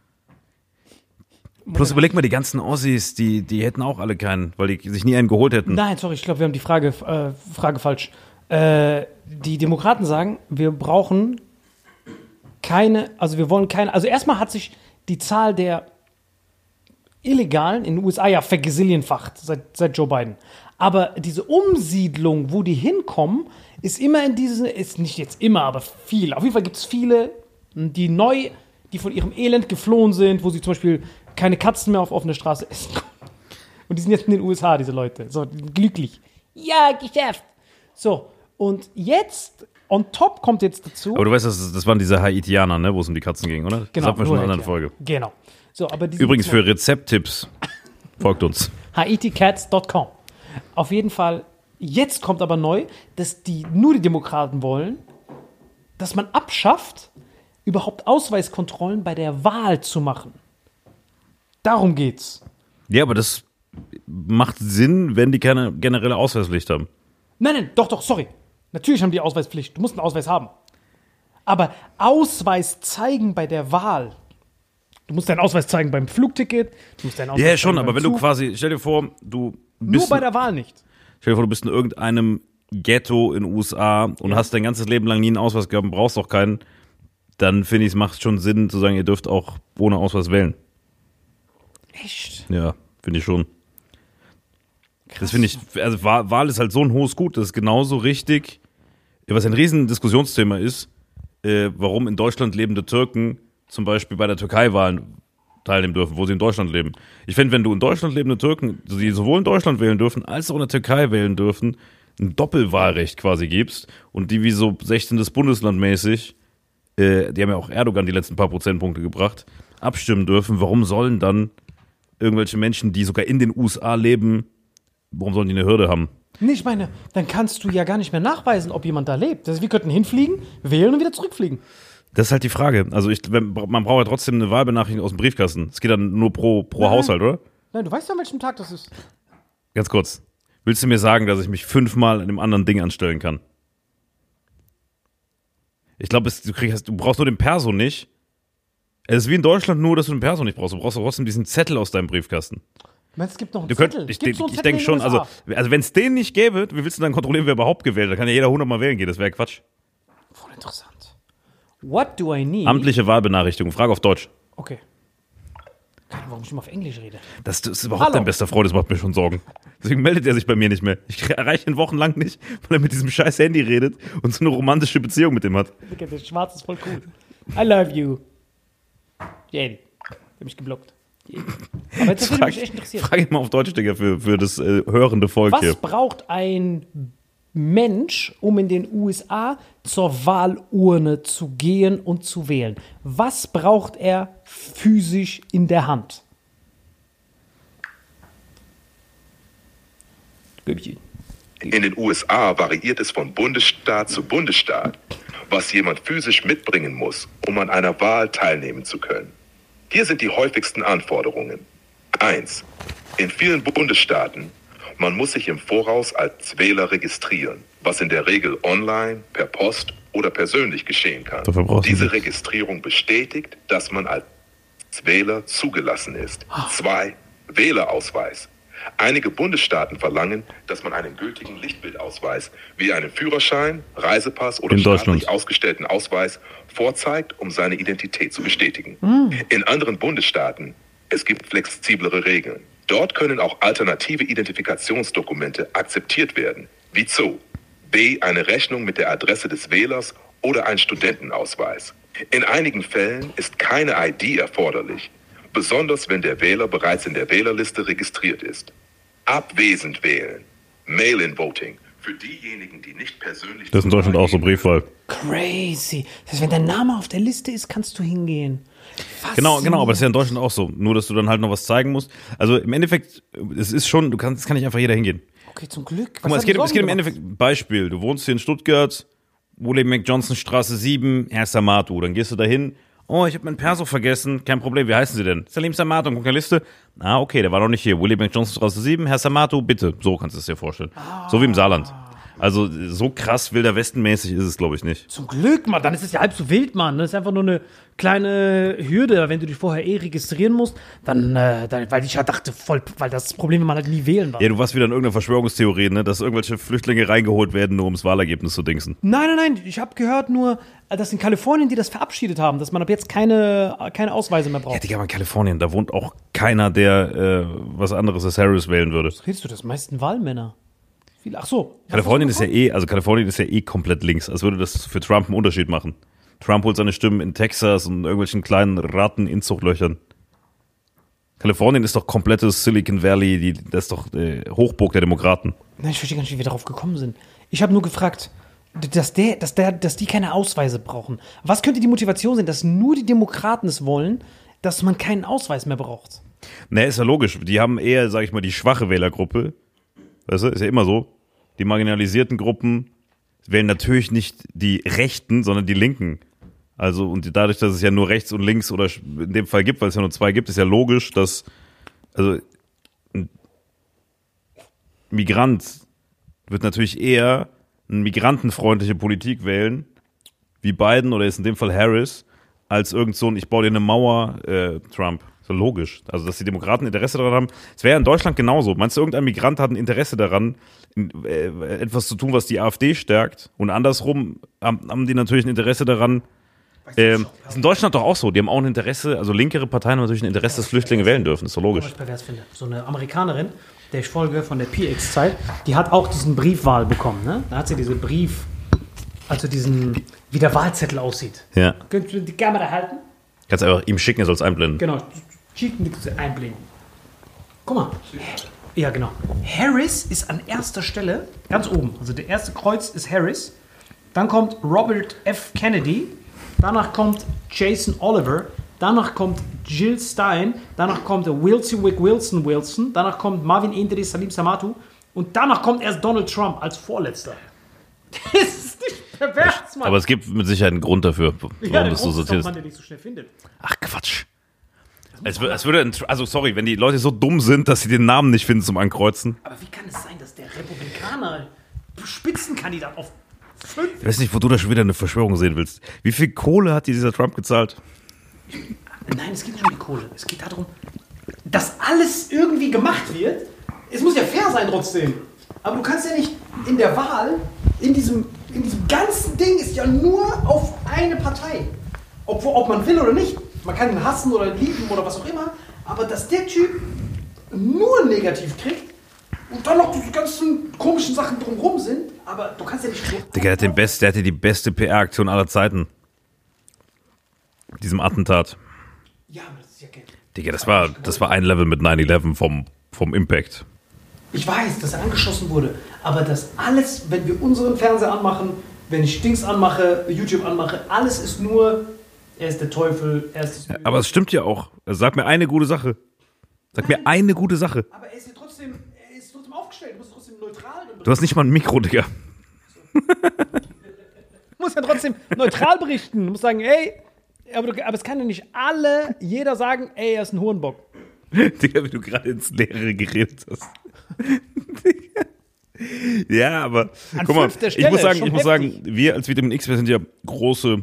Plus überleg mal, die ganzen Ossis, die, die hätten auch alle keinen, weil die sich nie einen geholt hätten. Nein, sorry, ich glaube, wir haben die Frage, äh, Frage falsch. Äh, die Demokraten sagen, wir brauchen keine, also wir wollen keine, also erstmal hat sich die Zahl der Illegalen in den U S A ja vergesillionfacht seit, seit Joe Biden. Aber diese Umsiedlung, wo die hinkommen, ist immer in diese, ist nicht jetzt immer, aber viel. Auf jeden Fall gibt es viele, die neu, die von ihrem Elend geflohen sind, wo sie zum Beispiel keine Katzen mehr auf offener Straße essen. Und die sind jetzt in den U S A, diese Leute. So, glücklich. Ja, geschafft. So, und jetzt, on top kommt jetzt dazu. Aber du weißt, das, das waren diese Haitianer, ne, wo es um die Katzen ging, oder? Genau, das hatten wir schon in einer nur anderen Haitianer. Folge. Genau. So, aber die sind Übrigens jetzt für Rezepttipps, folgt uns. haiti cats dot com. Auf jeden Fall, jetzt kommt aber neu, dass die nur die Demokraten wollen, dass man abschafft, überhaupt Ausweiskontrollen bei der Wahl zu machen. Darum geht's. Ja, aber das macht Sinn, wenn die keine generelle Ausweispflicht haben. Nein, nein, doch, doch, sorry. Natürlich haben die Ausweispflicht. Du musst einen Ausweis haben. Aber Ausweis zeigen bei der Wahl. Du musst deinen Ausweis zeigen beim Flugticket. Du musst deinen Ausweis Ja, schon, zeigen aber beim wenn du Zug. quasi, stell dir vor, du Nur bist, bei der Wahl nicht. stell dir vor, du bist in irgendeinem Ghetto in den U S A und Ja. hast dein ganzes Leben lang nie einen Ausweis gehabt und brauchst auch keinen, dann finde ich, es macht schon Sinn zu sagen, ihr dürft auch ohne Ausweis wählen. Echt? Ja, finde ich schon. Das finde ich, also Wahl, Wahl ist halt so ein hohes Gut, das ist genauso richtig, was ein riesen Diskussionsthema ist, äh, warum in Deutschland lebende Türken zum Beispiel bei der Türkei-Wahl teilnehmen dürfen, wo sie in Deutschland leben. Ich finde, wenn du in Deutschland lebende Türken, die sowohl in Deutschland wählen dürfen, als auch in der Türkei wählen dürfen, ein Doppelwahlrecht quasi gibst und die wie so sechzehntes Bundesland mäßig, äh, die haben ja auch Erdogan die letzten paar Prozentpunkte gebracht, abstimmen dürfen, warum sollen dann irgendwelche Menschen, die sogar in den U S A leben, warum sollen die eine Hürde haben? Nee, ich meine, dann kannst du ja gar nicht mehr nachweisen, ob jemand da lebt. Das heißt, wir könnten hinfliegen, wählen und wieder zurückfliegen. Das ist halt die Frage. Also ich, wenn, man braucht ja trotzdem eine Wahlbenachrichtigung aus dem Briefkasten. Es geht dann nur pro, pro Nein. Haushalt, oder? Nein, du weißt ja, an welchem Tag das ist. Ganz kurz. Willst du mir sagen, dass ich mich fünfmal in einem anderen Ding anstellen kann? Ich glaube, du, kriegst- du brauchst nur den Perso nicht. Es ist wie in Deutschland nur, dass du den Perso nicht brauchst. Du brauchst trotzdem diesen Zettel aus deinem Briefkasten. Meinst du, es gibt noch einen Du könnt, Zettel? ich Gibt's denk- so einen ich Zettel denke in schon, den U S A? also, also wenn es den nicht gäbe, wie willst du dann kontrollieren, wer überhaupt gewählt hat? Da kann ja jeder hundertmal wählen gehen, das wäre Quatsch. Voll interessant. What do I need? Amtliche Wahlbenachrichtigung, Frage auf Deutsch. Okay. Keine Ahnung, warum ich immer auf Englisch rede. Das, das ist überhaupt Hallo. dein bester Freund, das macht mir schon Sorgen. Deswegen meldet er sich bei mir nicht mehr. Ich erreiche ihn wochenlang nicht, weil er mit diesem scheiß Handy redet und so eine romantische Beziehung mit dem hat. Digga, der Schwarz ist voll cool. I love you. Jedi. Der hat mich geblockt. Jedi. Aber jetzt würde mich echt interessieren. frag ihn mal auf Deutsch, Digga, für, für das äh, hörende Volk Was hier. braucht ein Mensch, um in den U S A zur Wahlurne zu gehen und zu wählen? Was braucht er physisch in der Hand? Göbchen. In den U S A variiert es von Bundesstaat zu Bundesstaat, was jemand physisch mitbringen muss, um an einer Wahl teilnehmen zu können. Hier sind die häufigsten Anforderungen. eins. In vielen Bundesstaaten, man muss sich im Voraus als Wähler registrieren, was in der Regel online, per Post oder persönlich geschehen kann. Diese Registrierung bestätigt, dass man als Wähler zugelassen ist. zwei. Wählerausweis. Einige Bundesstaaten verlangen, dass man einen gültigen Lichtbildausweis wie einen Führerschein, Reisepass oder staatlich ausgestellten Ausweis vorzeigt, um seine Identität zu bestätigen. Mm. In anderen Bundesstaaten, es gibt flexiblere Regeln. Dort können auch alternative Identifikationsdokumente akzeptiert werden, wie Zoo, B. eine Rechnung mit der Adresse des Wählers oder ein Studentenausweis. In einigen Fällen ist keine I D erforderlich, besonders wenn der Wähler bereits in der Wählerliste registriert ist. Abwesend wählen. Mail-in-Voting. Für diejenigen, die nicht persönlich... Das ist in Deutschland auch so Briefwahl. Crazy. Das heißt, wenn dein Name auf der Liste ist, kannst du hingehen. Genau, genau, aber das ist ja in Deutschland auch so. Nur, dass du dann halt noch was zeigen musst. Also im Endeffekt, es ist schon, du kannst, es kann nicht einfach jeder hingehen. Okay, zum Glück. Guck mal, es geht, es geht im Endeffekt, Beispiel, du wohnst hier in Stuttgart, William McJohnson Straße sieben, Herr Samatu. Dann gehst du da hin. Oh, ich habe meinen Perso vergessen. Kein Problem, wie heißen Sie denn? Salim Samatu, guck in der Liste. Ah, okay, der war noch nicht hier. William McJohnson Straße sieben, Herr Samatu, bitte. So kannst du es dir vorstellen. Ah. So wie im Saarland. Also so krass Wilder Westen-mäßig ist es, glaube ich, nicht. Zum Glück, Mann. Dann ist es ja halb so wild, Mann. Das ist einfach nur eine kleine Hürde. Wenn du dich vorher eh registrieren musst, dann, äh, dann weil ich ja dachte, voll, weil das Problem, wenn man halt nie wählen war. Ja, du warst wieder in irgendeiner Verschwörungstheorie, ne? Dass irgendwelche Flüchtlinge reingeholt werden, nur ums Wahlergebnis zu dingsen. Nein, nein, nein. Ich habe gehört nur, dass in Kalifornien die das verabschiedet haben, dass man ab jetzt keine, keine Ausweise mehr braucht. Ja, Digga, aber in Kalifornien, da wohnt auch keiner, der äh, was anderes als Harris wählen würde. Was redest du? Das meisten Wahlmänner. Ach so. Kalifornien ist ja eh, also Kalifornien ist ja eh komplett links, als würde das für Trump einen Unterschied machen. Trump holt seine Stimmen in Texas und irgendwelchen kleinen Ratten-Inzuchtlöchern. Kalifornien ist doch komplettes Silicon Valley, die, das ist doch äh, Hochburg der Demokraten. Nein, ich verstehe gar nicht, wie wir darauf gekommen sind. Ich habe nur gefragt, dass, der, dass, der, dass die keine Ausweise brauchen. Was könnte die Motivation sein, dass nur die Demokraten es wollen, dass man keinen Ausweis mehr braucht? Ne, ist ja logisch. Die haben eher, sag ich mal, die schwache Wählergruppe. Weißt du, ist ja immer so. Die marginalisierten Gruppen wählen natürlich nicht die Rechten, sondern die Linken. Also, und dadurch, dass es ja nur rechts und links oder in dem Fall gibt, weil es ja nur zwei gibt, ist ja logisch, dass, also, ein Migrant wird natürlich eher eine migrantenfreundliche Politik wählen, wie Biden oder jetzt in dem Fall Harris, als irgend so ein, ich baue dir eine Mauer, äh, Trump. So logisch. Also, dass die Demokraten Interesse daran haben. Es wäre in Deutschland genauso. Meinst du, irgendein Migrant hat ein Interesse daran, in, äh, etwas zu tun, was die AfD stärkt? Und andersrum haben, haben die natürlich ein Interesse daran. Ähm, ist in Deutschland doch auch so. Die haben auch ein Interesse, also linkere Parteien haben natürlich ein Interesse, dass Flüchtlinge wählen dürfen. Ist doch logisch. Was ich pervers finde. So eine Amerikanerin, der ich folge von der P X-Zeit, die hat auch diesen Briefwahl bekommen. Ne? Da hat sie diesen Brief, also diesen, wie der Wahlzettel aussieht. Ja. Könntest du die Kamera halten? Kannst einfach ihm schicken, er soll es einblenden. Genau. Einblenden. Guck mal. Ja, genau. Harris ist an erster Stelle, ganz oben. Also der erste Kreuz ist Harris. Dann kommt Robert F. Kennedy. Danach kommt Jason Oliver. Danach kommt Jill Stein. Danach kommt Wilson Wick Wilson Wilson. Danach kommt Marvin Indri Salim Samatu. Und danach kommt erst Donald Trump als Vorletzter. Das ist nicht pervers, Mann. Aber es gibt mit Sicherheit einen Grund dafür, warum ja, das so sortiert ist. Man den nicht so schnell findet. Ach, Quatsch. Es, es würde, also sorry, wenn die Leute so dumm sind, dass sie den Namen nicht finden zum Ankreuzen. Aber wie kann es sein, dass der Republikaner Spitzenkandidat auf fünf... Ich weiß nicht, wo du da schon wieder eine Verschwörung sehen willst. Wie viel Kohle hat dir dieser Trump gezahlt? Nein, es geht nicht um die Kohle. Es geht darum, dass alles irgendwie gemacht wird. Es muss ja fair sein trotzdem. Aber du kannst ja nicht in der Wahl, in diesem, in diesem ganzen Ding ist ja nur auf eine Partei. Ob, ob man will oder nicht. Man kann ihn hassen oder lieben oder was auch immer, aber dass der Typ nur negativ kriegt und dann noch diese ganzen komischen Sachen drumherum sind, aber du kannst ja nicht... Digga, der, hat den Best, der hatte die beste P R-Aktion aller Zeiten. Mit diesem Attentat. Ja, aber das ist ja kein... Digga, das war, das war ein Level mit nine eleven vom, vom Impact. Ich weiß, dass er angeschossen wurde, aber das alles, wenn wir unseren Fernseher anmachen, wenn ich Dings anmache, YouTube anmache, alles ist nur... Er ist der Teufel, er ist das... Aber es stimmt ja auch. Also sag mir eine gute Sache. Sag Nein, mir eine gute Sache. Aber er ist ja trotzdem, er ist trotzdem aufgestellt. Du musst trotzdem neutral... Du hast nicht mal ein Mikro, Digga. Du musst ja trotzdem neutral berichten. Du musst sagen, hey, aber, du, aber es kann ja nicht alle, jeder sagen, ey, er ist ein Hurenbock. Digga, wie du gerade ins Leere geredet hast. Ja, aber An guck mal, fünfter ich Stelle, muss sagen, schon ich muss heftig. sagen, wir als Vitamin X, wir sind ja große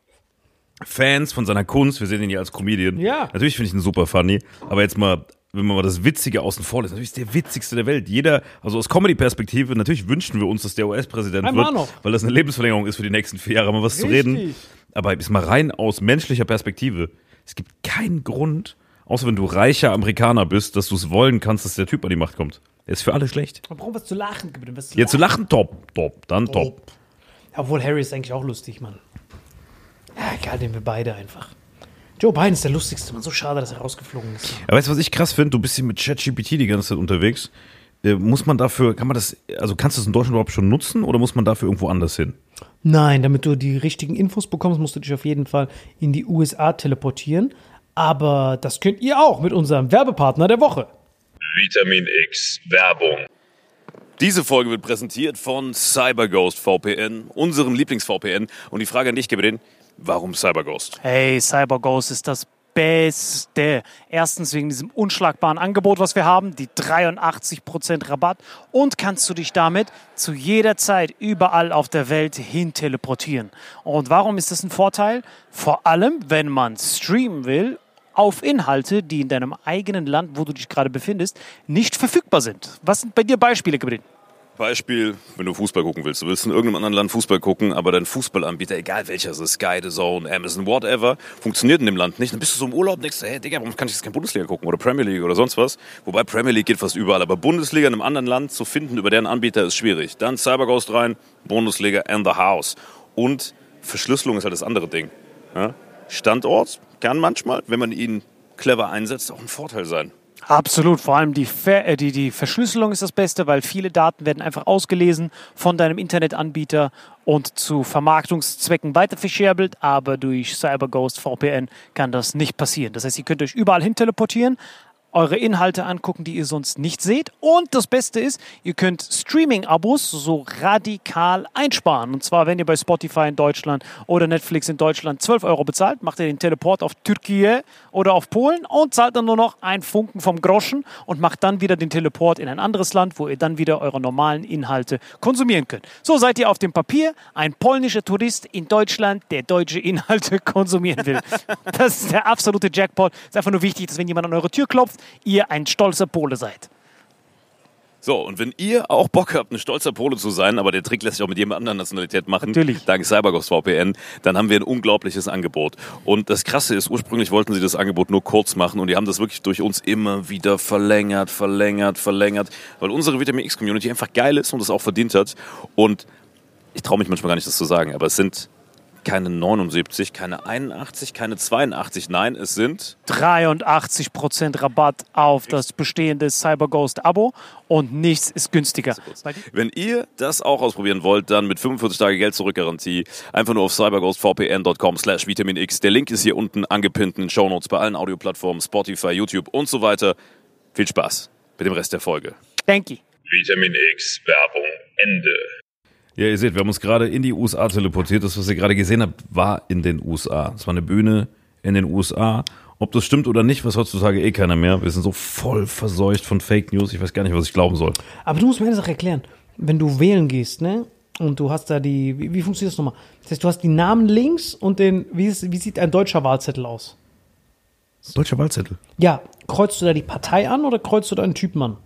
Fans von seiner Kunst. Wir sehen ihn ja als Comedian. Ja. Natürlich finde ich ihn super funny, aber jetzt mal, wenn man mal das Witzige außen vor lässt, natürlich ist der witzigste der Welt. Jeder, also aus Comedy-Perspektive, natürlich wünschen wir uns, dass der U S-Präsident Einmal wird, noch. weil das eine Lebensverlängerung ist für die nächsten vier Jahre, mal was zu reden. Richtig. Aber jetzt mal rein aus menschlicher Perspektive. Es gibt keinen Grund, außer wenn du reicher Amerikaner bist, dass du es wollen kannst, dass der Typ an die Macht kommt. Der ist für alle schlecht. Man braucht was zu lachen. Was zu Jetzt zu lachen, top, top, dann top. Obwohl Harry ist eigentlich auch lustig, Mann. Ja, egal, nehmen wir beide einfach. Joe Biden ist der lustigste, Mann. So schade, dass er rausgeflogen ist. Aber weißt du, was ich krass finde? Du bist hier mit ChatGPT die ganze Zeit unterwegs. Äh, muss man dafür, kann man das, also kannst du das in Deutschland überhaupt schon nutzen oder muss man dafür irgendwo anders hin? Nein, damit du die richtigen Infos bekommst, musst du dich auf jeden Fall in die U S A teleportieren. Aber das könnt ihr auch mit unserem Werbepartner der Woche. Vitamin X Werbung. Diese Folge wird präsentiert von CyberGhost V P N, unserem Lieblings-V P N. Und die Frage an dich, Gabriel, warum CyberGhost? Hey, CyberGhost ist das Beste. Erstens wegen diesem unschlagbaren Angebot, was wir haben, die dreiundachtzig Prozent Rabatt. Und kannst du dich damit zu jeder Zeit überall auf der Welt hin teleportieren. Und warum ist das ein Vorteil? Vor allem, wenn man streamen will auf Inhalte, die in deinem eigenen Land, wo du dich gerade befindest, nicht verfügbar sind. Was sind bei dir Beispiele, Gabriel? Beispiel, wenn du Fußball gucken willst. Du willst in irgendeinem anderen Land Fußball gucken, aber dein Fußballanbieter, egal welcher es ist, Sky, The Zone, Amazon, whatever, funktioniert in dem Land nicht. Dann bist du so im Urlaub und denkst, hey Digga, warum kann ich jetzt keine Bundesliga gucken oder Premier League oder sonst was? Wobei Premier League geht fast überall, aber Bundesliga in einem anderen Land zu finden über deren Anbieter ist schwierig. Dann CyberGhost rein, Bundesliga and the house. Und Verschlüsselung ist halt das andere Ding. Ja? Standort kann manchmal, wenn man ihn clever einsetzt, auch ein Vorteil sein. Absolut, vor allem die, Ver äh, die, die Verschlüsselung ist das Beste, weil viele Daten werden einfach ausgelesen von deinem Internetanbieter und zu Vermarktungszwecken weiter verscherbelt, aber durch CyberGhost V P N kann das nicht passieren. Das heißt, ihr könnt euch überall hin teleportieren, eure Inhalte angucken, die ihr sonst nicht seht. Und das Beste ist, ihr könnt Streaming-Abos so radikal einsparen. Und zwar, wenn ihr bei Spotify in Deutschland oder Netflix in Deutschland zwölf Euro bezahlt, macht ihr den Teleport auf Türkei oder auf Polen und zahlt dann nur noch einen Funken vom Groschen und macht dann wieder den Teleport in ein anderes Land, wo ihr dann wieder eure normalen Inhalte konsumieren könnt. So seid ihr auf dem Papier ein polnischer Tourist in Deutschland, der deutsche Inhalte konsumieren will. Das ist der absolute Jackpot. Es ist einfach nur wichtig, dass wenn jemand an eure Tür klopft, ihr ein stolzer Pole seid. So, und wenn ihr auch Bock habt, ein stolzer Pole zu sein, aber der Trick lässt sich auch mit jedem anderen Nationalität machen, Natürlich. dank CyberGhost V P N, dann haben wir ein unglaubliches Angebot. Und das Krasse ist, ursprünglich wollten sie das Angebot nur kurz machen und die haben das wirklich durch uns immer wieder verlängert, verlängert, verlängert, weil unsere Vitamin X-Community einfach geil ist und das auch verdient hat. Und ich traue mich manchmal gar nicht, das zu sagen, aber es sind keine neunundsiebzig, keine einundachtzig, keine zweiundachtzig, nein, es sind dreiundachtzig Prozent Rabatt auf das bestehende CyberGhost-Abo und nichts ist günstiger. Wenn ihr das auch ausprobieren wollt, dann mit fünfundvierzig Tage Geld-Zurück-Garantie einfach nur auf cyberghostvpn.com slash Vitamin X. Der Link ist hier unten angepinnt in den Shownotes bei allen Audioplattformen, Spotify, YouTube und so weiter. Viel Spaß mit dem Rest der Folge. Danke. Vitamin X Werbung Ende. Ja, ihr seht, wir haben uns gerade in die U S A teleportiert. Das, was ihr gerade gesehen habt, war in den U S A. Es war eine Bühne in den U S A. Ob das stimmt oder nicht, weiß heutzutage eh keiner mehr. Wir sind so voll verseucht von Fake News. Ich weiß gar nicht, was ich glauben soll. Aber du musst mir eine Sache erklären. Wenn du wählen gehst, ne? Und du hast da die, wie, wie funktioniert das nochmal? Das heißt, du hast die Namen links und den, wie, ist, wie sieht ein deutscher Wahlzettel aus? Deutscher Wahlzettel. Ja, kreuzt du da die Partei an oder kreuzt du da einen Typen an?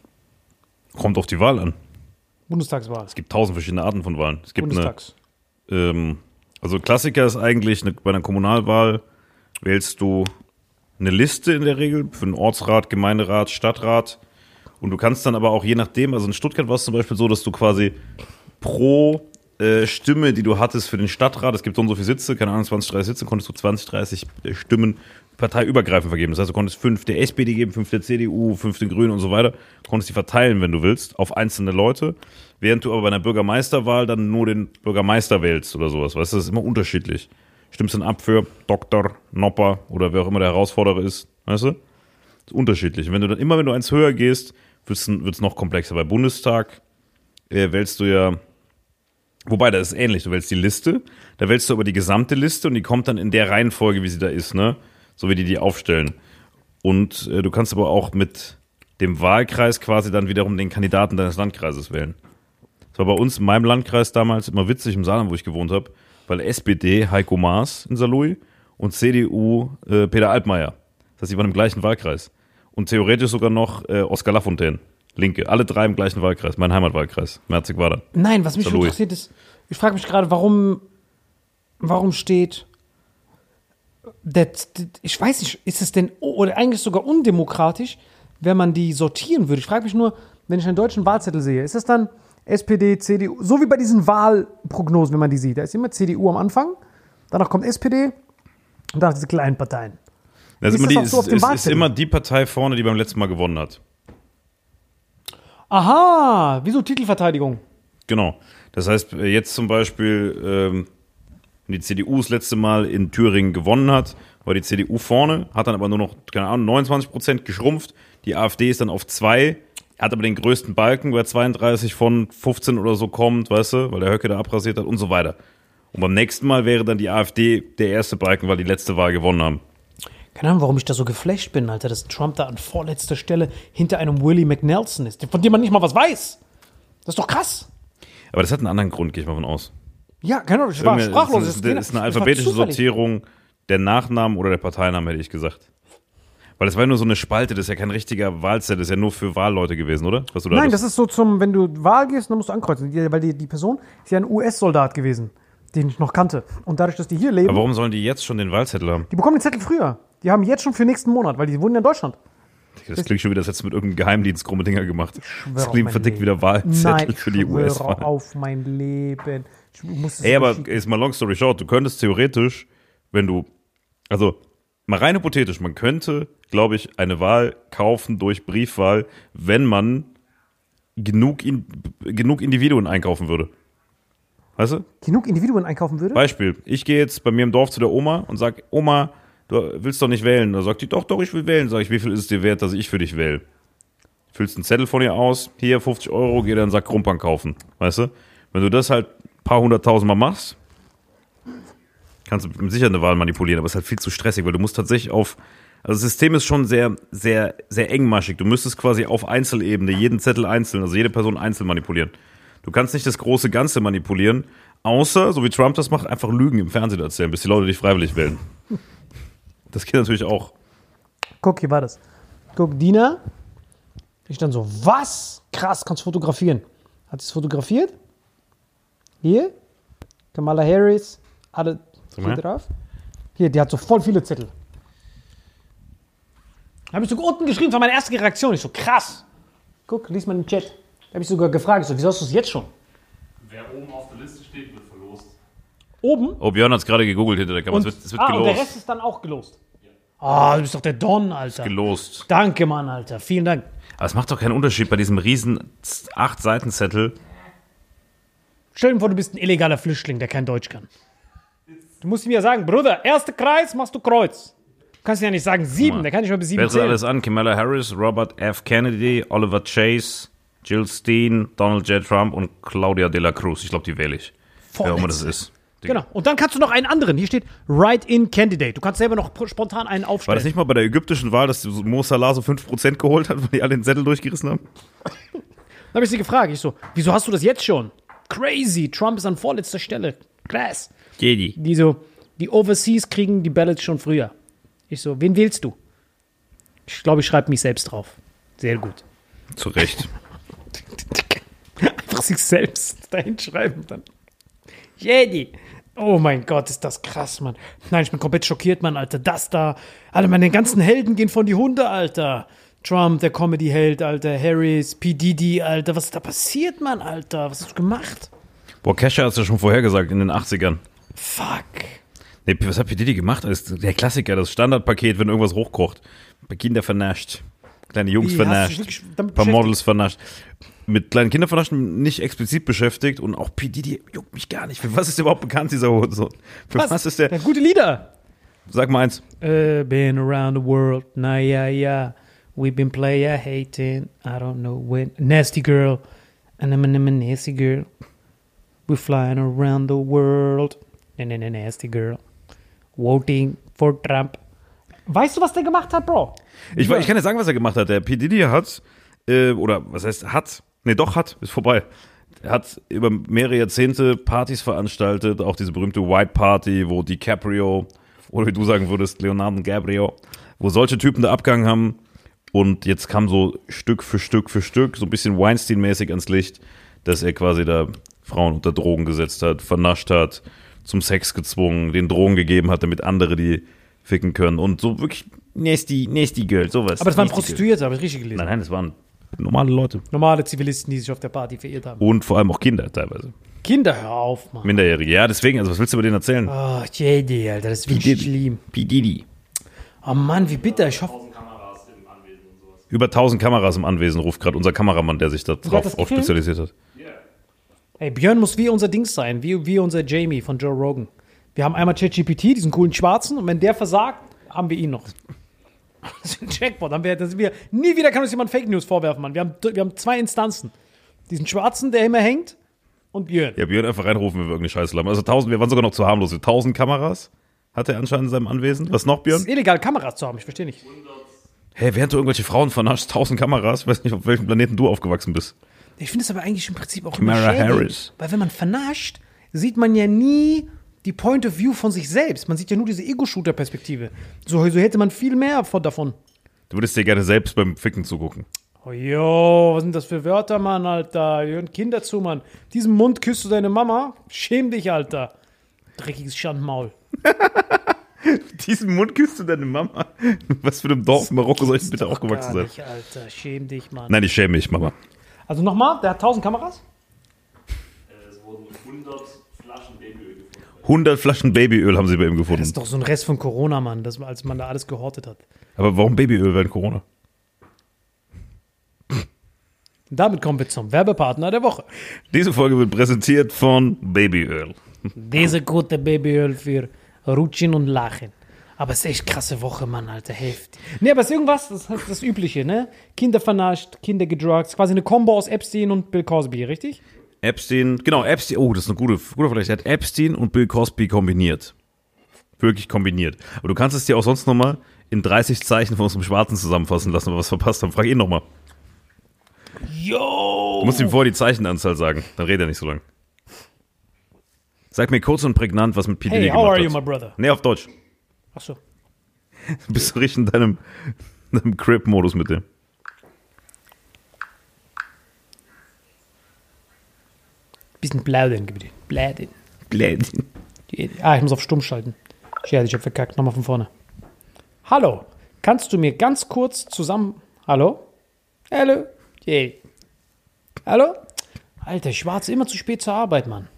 Kommt auf die Wahl an. Bundestagswahl. Es gibt tausend verschiedene Arten von Wahlen. Es gibt Bundestags. eine, ähm, also Klassiker ist eigentlich, eine, bei einer Kommunalwahl wählst du eine Liste in der Regel für einen Ortsrat, Gemeinderat, Stadtrat und du kannst dann aber auch je nachdem, also in Stuttgart war es zum Beispiel so, dass du quasi pro äh, Stimme, die du hattest für den Stadtrat, es gibt so und so viele Sitze, keine Ahnung, zwanzig, dreißig Sitze, konntest du zwanzig, dreißig Stimmen parteiübergreifend vergeben. Das heißt, du konntest fünf der S P D geben, fünf der C D U, fünf den Grünen und so weiter. Du konntest die verteilen, wenn du willst, auf einzelne Leute, während du aber bei einer Bürgermeisterwahl dann nur den Bürgermeister wählst oder sowas. Weißt du, das ist immer unterschiedlich. Stimmst dann ab für Doktor, Nopper oder wer auch immer der Herausforderer ist. Weißt du? Das ist unterschiedlich. Und wenn du dann immer, wenn du eins höher gehst, wird es noch komplexer. Bei Bundestag äh, wählst du ja Wobei, das ist ähnlich. Du wählst die Liste, da wählst du aber die gesamte Liste und die kommt dann in der Reihenfolge, wie sie da ist, ne? So wie die die aufstellen. Und äh, du kannst aber auch mit dem Wahlkreis quasi dann wiederum den Kandidaten deines Landkreises wählen. Das war bei uns in meinem Landkreis damals immer witzig im Saarland, wo ich gewohnt habe, weil S P D Heiko Maas in Saarlouis und C D U äh, Peter Altmaier. Das heißt, die waren im gleichen Wahlkreis. Und theoretisch sogar noch äh, Oskar Lafontaine. Linke. Alle drei im gleichen Wahlkreis. Mein Heimatwahlkreis. Merzig-Wadern. Nein, was mich interessiert ist, ich frage mich gerade, warum, warum steht, that, that, ich weiß nicht, ist es denn, oder eigentlich sogar undemokratisch, wenn man die sortieren würde? Ich frage mich nur, wenn ich einen deutschen Wahlzettel sehe, ist das dann S P D, C D U, so wie bei diesen Wahlprognosen, wenn man die sieht. Da ist immer C D U am Anfang, danach kommt S P D und danach diese kleinen Parteien. Das ist, ist, immer die, das so auf dem ist, ist immer die Partei vorne, die beim letzten Mal gewonnen hat. Aha, wieso Titelverteidigung? Genau. Das heißt, jetzt zum Beispiel, ähm, wenn die C D U das letzte Mal in Thüringen gewonnen hat, war die C D U vorne, hat dann aber nur noch, keine Ahnung, neunundzwanzig Prozent geschrumpft. Die AfD ist dann auf zwei, hat aber den größten Balken, weil zweiunddreißig von fünfzehn oder so kommt, weißt du, weil der Höcke da abrasiert hat und so weiter. Und beim nächsten Mal wäre dann die AfD der erste Balken, weil die letzte Wahl gewonnen haben. Keine Ahnung, warum ich da so geflasht bin, Alter, dass Trump da an vorletzter Stelle hinter einem Willie McNelson ist, von dem man nicht mal was weiß. Das ist doch krass. Aber das hat einen anderen Grund, gehe ich mal von aus. Ja, keine Ahnung, ich war Irgendwie- sprachlos. Das ist, das ist eine alphabetische Sortierung der Nachnamen oder der Parteinamen, hätte ich gesagt. Weil das war ja nur so eine Spalte, das ist ja kein richtiger Wahlzettel, das ist ja nur für Wahlleute gewesen, oder? Was du da Nein, hattest. das ist so zum, wenn du Wahl gehst, dann musst du ankreuzen, Die- weil die, die Person ist ja ein U S-Soldat gewesen, den ich noch kannte. Und dadurch, dass die hier leben, Aber warum sollen die jetzt schon den Wahlzettel haben? die bekommen den Zettel früher. Die haben jetzt schon für nächsten Monat, weil die wohnen ja in Deutschland. Das klingt schon wieder, als hättest du mit irgendeinem Geheimdienst krumme Dinger gemacht. Das auf klingt mein verdickt Leben. wieder Wahlzettel Nein, für die ich U S-Wahl. schwöre auf mein Leben. Ich muss es Ey, aber überschieben. jetzt mal long story short, du könntest theoretisch, wenn du, also mal rein hypothetisch, man könnte, glaube ich, eine Wahl kaufen durch Briefwahl, wenn man genug, in, genug Individuen einkaufen würde. Weißt du? Genug Individuen einkaufen würde? Beispiel, ich gehe jetzt bei mir im Dorf zu der Oma und sag, Oma, du willst doch nicht wählen. Da sagt die, doch, doch, ich will wählen. Sag ich, wie viel ist es dir wert, dass ich für dich wähle? Füllst einen Zettel von ihr aus, hier fünfzig Euro, geh dann einen Sack Krumpern kaufen. Weißt du? Wenn du das halt ein paar hunderttausend Mal machst, kannst du mit Sicherheit eine Wahl manipulieren, aber es ist halt viel zu stressig, weil du musst tatsächlich auf, also das System ist schon sehr, sehr, sehr engmaschig. Du müsstest quasi auf Einzelebene jeden Zettel einzeln, also jede Person einzeln manipulieren. Du kannst nicht das große Ganze manipulieren, außer, so wie Trump das macht, einfach Lügen im Fernsehen erzählen, bis die Leute dich freiwillig wählen. Das geht natürlich auch. Guck, hier war das. Guck, Dina. Ich dann so, was? Krass, kannst fotografieren. Hat sie es fotografiert? Hier. Kamala Harris. Alle Sag mal. hier drauf. Hier, die hat so voll viele Zettel. Habe ich sogar unten geschrieben, das war meine erste Reaktion. Ich so, krass. Guck, lies mal im Chat. Da habe ich sogar gefragt, ich so, wieso hast du es jetzt schon? Wer oben auf der Liste steht, wird verlost. Oben? Oh, Björn hat es gerade gegoogelt hinter der Kamera. Und, Es wird, es wird ah, und der gelost. Rest ist dann auch gelost. Ah, du bist doch der Don, Alter. Gelost. Danke, Mann, Alter. Vielen Dank. Aber es macht doch keinen Unterschied bei diesem riesen acht Seiten Zettel. Stell dir vor, du bist ein illegaler Flüchtling, der kein Deutsch kann. Du musst ihm ja sagen, Bruder, erster Kreis, machst du Kreuz. Du kannst ja nicht sagen sieben, der kann nicht mal bis sieben Wer tritt zählen. alles an? Kamala Harris, Robert F. Kennedy, Oliver Chase, Jill Stein, Donald J. Trump und Claudia de la Cruz. Ich glaube, die wähle ich. Wer auch immer das ist. Die- Genau. Und dann kannst du noch einen anderen. Hier steht Write-in-Candidate. Du kannst selber noch spontan einen War aufstellen. das nicht mal bei der ägyptischen Wahl, dass Mo Salah so fünf Prozent geholt hat, weil die alle den Zettel durchgerissen haben? Dann habe ich sie gefragt. Ich so, wieso hast du das jetzt schon? Crazy. Trump ist an vorletzter Stelle. Krass. Jedi. Die so, die Overseas kriegen die Ballots schon früher. Ich so, wen wählst du? Ich glaube, ich schreibe mich selbst drauf. Sehr gut. Zu Recht. Einfach sich selbst dahin schreiben dann. Jedi. Oh mein Gott, ist das krass, Mann. Nein, ich bin komplett schockiert, Mann, Alter. Das da. Alle meine ganzen Helden gehen von die Hunde, Alter. Trump, der Comedy-Held, Alter. Harris, P. Diddy, Alter. Was ist da passiert, Mann, Alter? Was hast du gemacht? Boah, Kesha hat es ja schon vorher gesagt, in den achtzigern. Fuck. Nee, was hat P. Diddy gemacht? Das ist der Klassiker, das Standardpaket, wenn irgendwas hochkocht. Bei Kinder vernascht. Kleine Jungs Wie, hast du dich vernascht. wirklich damit Ein paar beschäftigt? Models vernascht. Mit kleinen Kindern vernaschen nicht explizit beschäftigt und auch P. Diddy juckt mich gar nicht. Für was ist der überhaupt bekannt, dieser Hurensohn? Für was, ist der? Der hat gute Lieder. Sag mal eins. Uh, been around the world, na ja ja. We've been player hating, I don't know when. Nasty girl, and I'm a nasty girl. We're flying around the world. Ne, ne, ne, nasty girl. Voting for Trump. Weißt du, was der gemacht hat, Bro? Ich, ich kann ja sagen, was er gemacht hat. Der P. Diddy hat, äh, oder was heißt hat? Nee, doch hat, ist vorbei. Er hat über mehrere Jahrzehnte Partys veranstaltet, auch diese berühmte White Party, wo DiCaprio, oder wie du sagen würdest, Leonardo DiCaprio, wo solche Typen da abgegangen haben. Und jetzt kam so Stück für Stück für Stück, so ein bisschen Weinstein-mäßig ans Licht, dass er quasi da Frauen unter Drogen gesetzt hat, vernascht hat, zum Sex gezwungen, den Drogen gegeben hat, damit andere die ficken können. Und so wirklich nasty, nasty Girl, sowas. Aber das waren Nasty Prostituierte, habe ich richtig gelesen. Girl. Nein, nein, das waren normale Leute. Normale Zivilisten, die sich auf der Party verirrt haben. Und vor allem auch Kinder teilweise. Kinder, hör auf, Mann. Minderjährige. Ja, deswegen, also was willst du über den erzählen? Oh, J D, Alter, das ist wirklich schlimm. P. Diddy. Oh Mann, wie bitter. Ich hoffe, Kameras im Anwesen und sowas. Über tausend Kameras im Anwesen ruft gerade unser Kameramann, der sich da hat das drauf auch gefilmt? spezialisiert hat. ey, Björn muss wie unser Dings sein, wie, wie unser Jamie von Joe Rogan. Wir haben einmal ChatGPT, diesen coolen Schwarzen, und wenn der versagt, haben wir ihn noch. Das ist ein Jackpot. Haben wir, das wir, nie wieder kann uns jemand Fake News vorwerfen, Mann. Wir haben, wir haben zwei Instanzen. Diesen Schwarzen, der immer hängt, und Björn. Ja, Björn einfach reinrufen, wenn wir irgendeine Scheiße haben. Also tausend, wir waren sogar noch zu harmlos. tausend Kameras hat er anscheinend in seinem Anwesen. Was noch, Es Björn? ist illegal, Kameras zu haben, ich verstehe nicht. Hey, während du irgendwelche Frauen vernascht, tausend Kameras, ich weiß nicht, auf welchem Planeten du aufgewachsen bist. Ich finde es aber eigentlich im Prinzip auch Kamala immer schädlich, Harris. weil wenn man vernascht, sieht man ja nie die Point of View von sich selbst. Man sieht ja nur diese Ego-Shooter-Perspektive. So, so hätte man viel mehr von, davon. Du würdest dir gerne selbst beim Ficken zugucken. Oh jo, was sind das für Wörter, Mann, Alter? Hier hören Kinder zu, Mann. Diesen Mund küsst du deine Mama? Schäm dich, Alter. Dreckiges Schandmaul. Diesen Mund küsst du deine Mama. Was für ein Dorf in Marokko soll ich bitte Doch aufgewachsen gar sein? nicht, Alter. Schäm dich, Mann. Nein, ich schäme mich, Mama. Also nochmal, der hat tausend Kameras? Es wurden hundert Flaschen Babyöl gefunden. hundert Flaschen Babyöl haben sie bei ihm Das gefunden. ist doch so ein Rest von Corona, Mann, das, als man da alles gehortet hat. Aber warum Babyöl während Corona? Und damit kommen wir zum Werbepartner der Woche. Diese Folge wird präsentiert von Babyöl. Diese gute Babyöl für Rutschen und Lachen. Aber es ist echt krasse Woche, Mann, Alter, heftig. Nee, aber es ist irgendwas, das ist das Übliche, ne? Kinder vernascht, Kinder gedruckt, quasi eine Kombo aus Epstein und Bill Cosby, richtig? Epstein, genau, Epstein, oh, das ist eine gute, gute Vergleich. Er hat Epstein und Bill Cosby kombiniert. Wirklich kombiniert. Aber du kannst es dir auch sonst nochmal in dreißig Zeichen von unserem Schwarzen zusammenfassen lassen, wenn wir was verpasst haben. Frag ihn nochmal. Yo! Du musst ihm vorher die Zeichenanzahl sagen, dann redet er nicht so lang. Sag mir kurz und prägnant, was mit P. Hey, Diddy how gemacht are hat. you, my brother? Nee, auf Deutsch. Achso. Du bist so richtig in deinem, deinem Crip-Modus mit dem. Bisschen plaudern, bitte. Plaudern. Blädchen. Ah, ich muss auf Stumm schalten. Schade, ich hab verkackt. Nochmal von vorne. Hallo, kannst du mir ganz kurz zusammen... Hallo? Hallo? Hey. Hallo? Alter, Schwarz, immer zu spät zur Arbeit, Mann.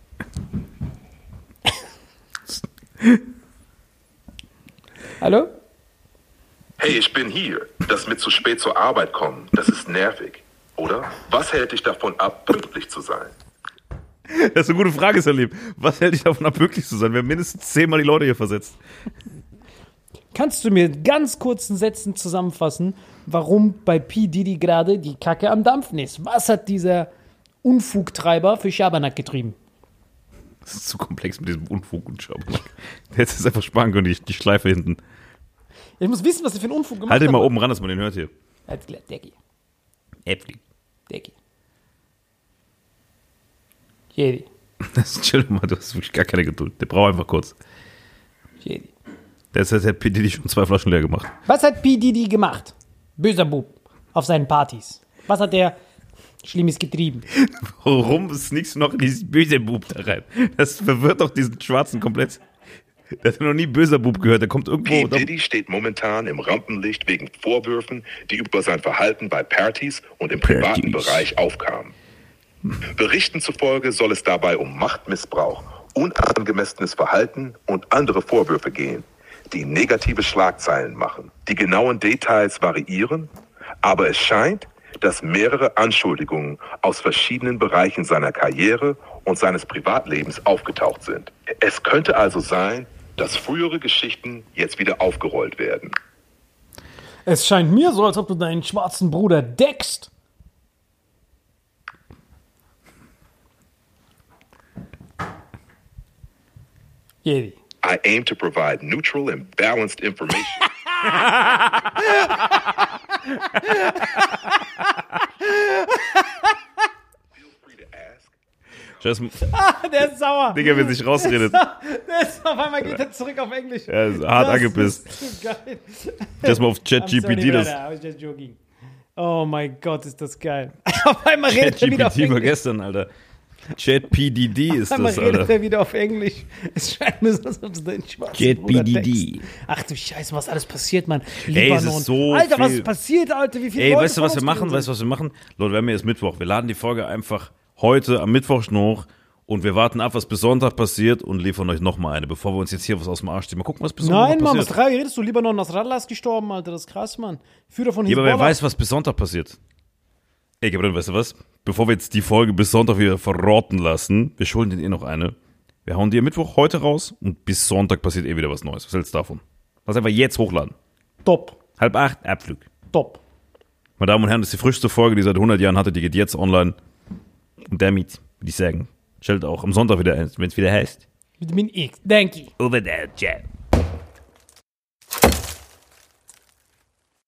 Hallo? Hey, ich bin hier. Das mit zu spät zur Arbeit kommen, das ist nervig, oder? Was hält dich davon ab, pünktlich zu sein? Das ist eine gute Frage, Salim. Was hält dich davon ab, wirklich zu sein? Wir haben mindestens zehnmal die Leute hier versetzt. Kannst du mir in ganz kurzen Sätzen zusammenfassen, warum bei P. Diddy gerade die Kacke am Dampfen ist? Was hat dieser Unfugtreiber für Schabernack getrieben? Das ist zu komplex mit diesem Unfug und Schabernack. Der hätte es einfach sparen können, die, die Schleife hinten. Ich muss wissen, was er für einen Unfug gemacht Halt den hat. mal oben ran, dass man den hört hier. Alles klar, Decki, Äpfel. Decki. Jedi, Das chill mal, du hast wirklich gar keine Geduld. Der braucht einfach kurz. Jedi. Der hat der P. Diddy schon zwei Flaschen leer gemacht. Was hat P. Diddy gemacht? Böser Bub. Auf seinen Partys. Was hat der Schlimmes getrieben? Warum sneakst du noch in dieses böse Bub da rein? Das verwirrt doch diesen Schwarzen komplett. Der hat noch nie böser Bub gehört. Der kommt irgendwo... P. Diddy steht momentan im Rampenlicht wegen Vorwürfen, die über sein Verhalten bei Partys und im privaten Partys. Bereich aufkamen. Berichten zufolge soll es dabei um Machtmissbrauch, unangemessenes Verhalten und andere Vorwürfe gehen, die negative Schlagzeilen machen. Die genauen Details variieren, aber es scheint, dass mehrere Anschuldigungen aus verschiedenen Bereichen seiner Karriere und seines Privatlebens aufgetaucht sind. Es könnte also sein, dass frühere Geschichten jetzt wieder aufgerollt werden. Es scheint mir so, als ob du deinen schwarzen Bruder deckst. Jedi. I aim to provide neutral and balanced information. Feel free to ask. Scheiß, Ah, der ist sauer. Digga, wenn sich rausredet. Der ist auf einmal geht er zurück auf Englisch. Er ist hart Das angepisst. ist so geil. Lass mal auf I'm sorry, ChatGPT das. brother, I was just joking. Oh mein Gott, ist das geil. Auf einmal redet er wieder auf ChatGPT war Englisch. gestern, Alter. ChatPDD ist Auf einmal das, redet Alter. er wieder auf Englisch. Es scheint mir so, als ob es den schwarzen ChatPDD. Bruder text. Ach du Scheiße, was alles passiert, Mann. Ey, es Libanon. ist so Alter, was viel. ist passiert, Alter? Wie viele Ey, Leute weißt du, was von wir uns machen? sind? Weißt du, was wir machen? Leute, wir haben ja jetzt Mittwoch. Wir laden die Folge einfach heute am Mittwoch schon hoch und wir warten ab, was bis Sonntag passiert und liefern euch nochmal eine, bevor wir uns jetzt hier was aus dem Arsch ziehen. Mal gucken, was bis Sonntag Nein, Mann, was passiert. drei redest du? Libanon Nasrallah ist gestorben, Alter. Das ist krass, Mann. Führer von Ja, aber Hezbollah. wer weiß, was bis Sonntag passiert. Ey, Gabriel, weißt du was? Bevor wir jetzt die Folge bis Sonntag wieder verrotten lassen, wir schulden denen eh noch eine. Wir hauen die am Mittwoch heute raus und bis Sonntag passiert eh wieder was Neues. Was hältst du davon? Lass einfach jetzt hochladen. Top, Halb acht, Abflug. top. Meine Damen und Herren, das ist die frischste Folge, die ihr seit hundert Jahren hatte. Die geht jetzt online. Und damit würde ich sagen, schaltet auch am Sonntag wieder ein, wenn es wieder heißt. Vitamin X, danke. Over there, Chat.